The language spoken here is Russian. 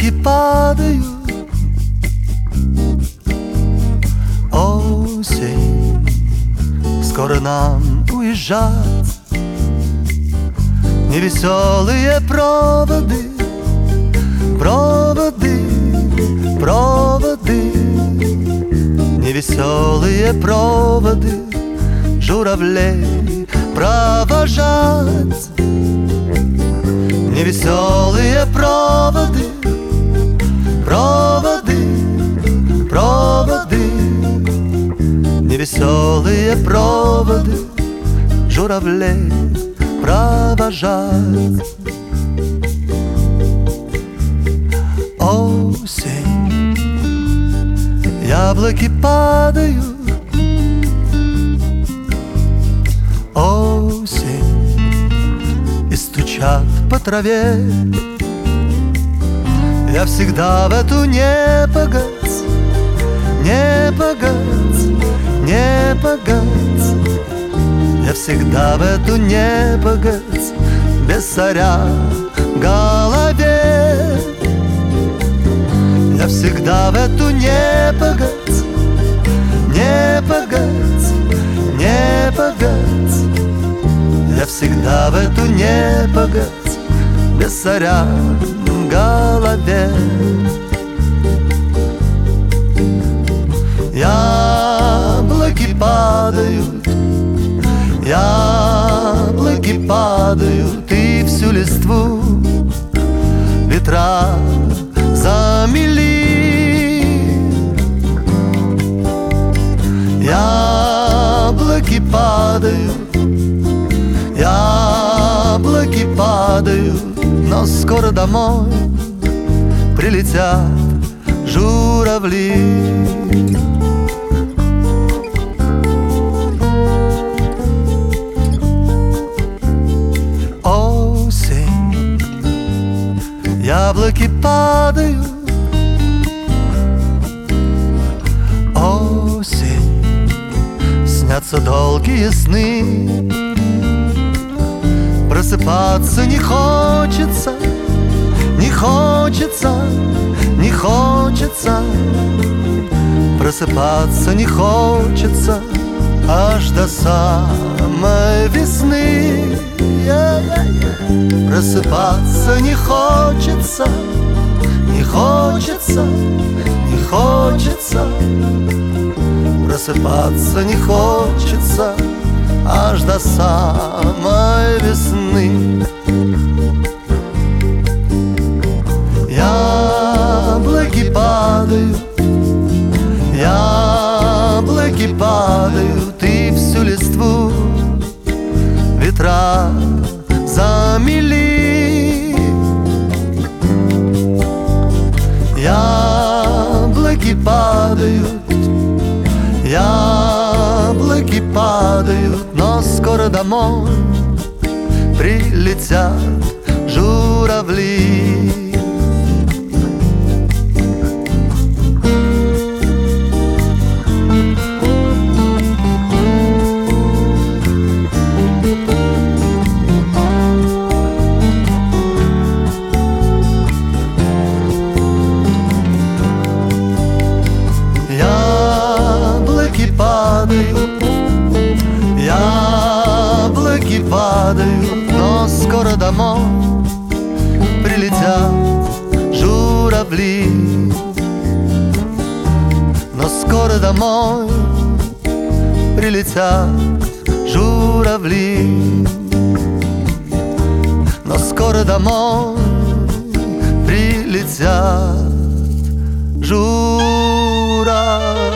Яблоки падают, осень, скоро нам уезжать. Невеселые проводы, проводы, проводы, невеселые проводы журавлей провожать. Невеселые проводы, проводы, проводы, невеселые проводы журавлей провожать. Осень, яблоки падают, осень, и стучат по траве. Я всегда в эту непогодь, непогодь, непогодь, я всегда в эту непогодь без царя в голове. Я всегда в эту непогодь, непогодь, непогодь, я всегда в эту непогодь без царя в голове. Яблоки падают, яблоки падают, и всю листву ветра замели. Яблоки падают, яблоки падают, но скоро домой прилетят журавли. Осень, яблоки падают, осень, снятся долгие сны. Просыпаться не хочется, не хочется, не хочется. Просыпаться не хочется аж до самой весны. Просыпаться не хочется, не хочется, не хочется. Просыпаться не хочется аж до самой весны. Яблоки падают, яблоки падают, и всю листву ветра замели. Яблоки падают, яблоки падают, но скоро домой прилетят журавли. Яблоки падают, но скоро домой прилетят журавли. Но скоро домой прилетят журавли. Но скоро домой прилетят журавли.